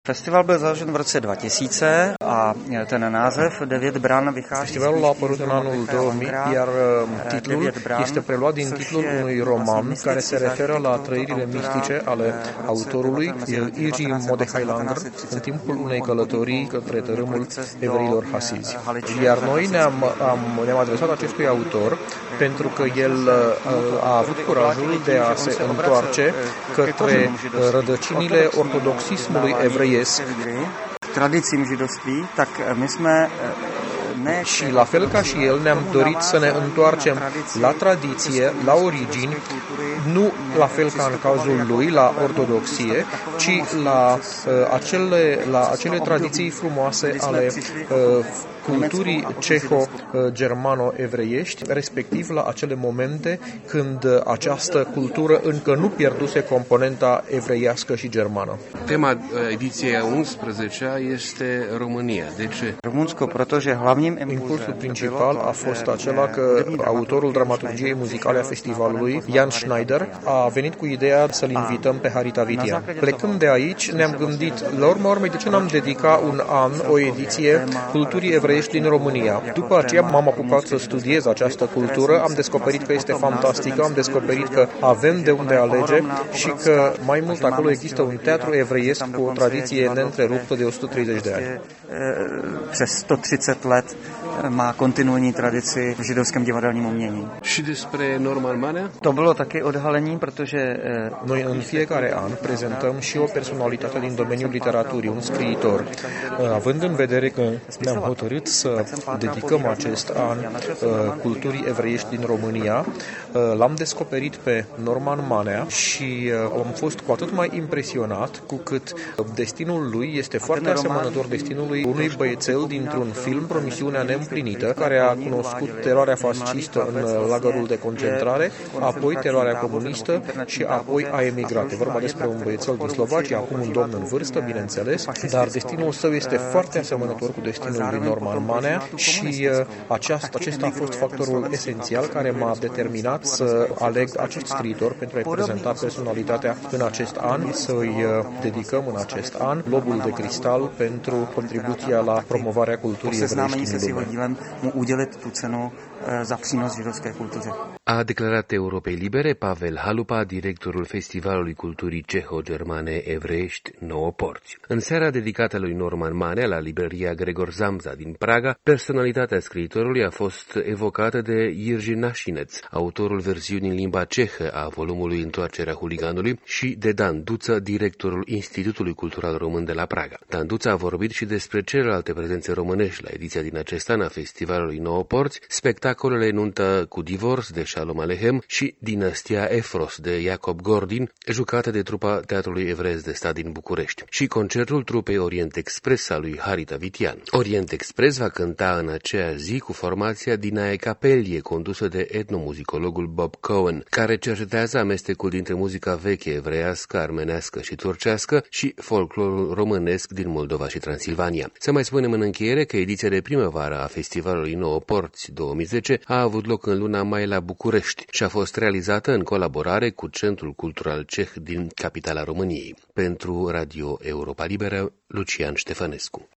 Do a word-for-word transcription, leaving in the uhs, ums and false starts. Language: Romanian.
Festival byl založen v roce dva tisíce a ten název Devět bran vychází. Festivalul a apărut în anul două mii, iar titlul este preluat din titlul unui roman care se referă la trăirile mistice ale autorului Iri Mordechai Langer în timpul unei călătorii către tărâmul evreilor hasizi. Iar noi ne-am, am, ne-am adresat acestui autor pentru că el a avut curajul de a se întoarce către rădăcinile ortodoxismului evrei tradicím židovství, tak my jsme ne... Și la fel ca și el ne-am dorit să ne întoarcem la tradiție, la origini, nu la fel ca în cazul lui, la ortodoxie, ci la, uh, acele, la acele tradiții frumoase ale uh, culturii ceho-germano-evreiești, respectiv la acele momente când această cultură încă nu pierduse componenta evreiască și germană. Tema ediției a unsprezecea este România. De ce? Rumunsko, protože hlavním impulsul principal a fost acela că autorul dramaturgiei muzicale a festivalului, Jan Schneider, a venit cu ideea să-l invităm pe Harry Tavitian. Plecând de aici, ne-am gândit, la urma urmei, de ce n-am dedicat un an, o ediție culturii evreiești din România. După aceea m-am apucat să studiez această cultură, am descoperit că este fantastică, am descoperit că avem de unde alege și că mai mult acolo există un teatru evreiesc cu o tradiție neîntreruptă de o sută treizeci de ani. Přes sto třicet let má kontinuální tradici v židovském divadelním umění. Și despre Norman Manea? To bylo taky odhalení, protože noi în fiecare an prezentăm și o personalitate din domeniul literaturii, un scriitor. Având în vedere că ne-am hotărât să dedicăm acest an culturii evreiești din România, l-am descoperit pe Norman Manea și am fost cu atât mai impresionat cu cât destinul lui este foarte asemănător destinului unui băiețel dintr-un film Promisiunea neîmplinită, care a cunoscut teroarea fascistă în lagărul de concentrare, apoi teroarea comunistă și apoi a emigrat. E vorba despre un băiețel din Slovacia, acum un domn în vârstă, bineînțeles, dar destinul său este foarte asemănător cu destinul lui Norman Manea și aceasta, acesta a fost factorul esențial care m-a determinat să aleg acest scriitor pentru a-i prezenta personalitatea în acest an, să-i dedicăm în acest an Globul de Cristal pentru contribuția la promovarea culturii evreiești din lume. A declarat Europei Libere Pavel Halupa, directorul Festivalului Culturii Ceho-Germane Evreiești Nouă Porți. În seara dedicată lui Norman Manea la librăria Gregor Samsa din Praga, personalitatea scriitorului a fost evocată de Jiří Našinec, autorul versiunii în limba cehă a volumului Întoarcerea huliganului, și de Dan Duță, directorul Institutului Cultural Român de la Praga. Dan Duță a vorbit și despre celelalte prezențe românești la ediția din acest an a Festivalului Nouă Porți, spectacolele Nuntă cu divorț de Shalom Aleichem și Dinastia Efros de Jacob Gordin, jucată de trupa Teatrului Evreiesc de Stat din București, și concertul trupei Orient Express a lui Harry Tavitian. Orient Express va cânta în aceeași zi cu formația Dinae Capelie, condusă de etnomuzicologul Bob Cohen, care cercetează amestecul dintre muzica veche evreiască, armenească și turcească și folclorul românesc din Moldova și Transilvania. Să mai spunem în încheiere că ediția de primăvară a Festivalului Nouă Porți două mii zece a avut loc în luna mai la București și a fost realizată în colaborare cu Centrul Cultural Ceh din capitala României. Pentru Radio Europa Liberă, Lucian Ștefănescu.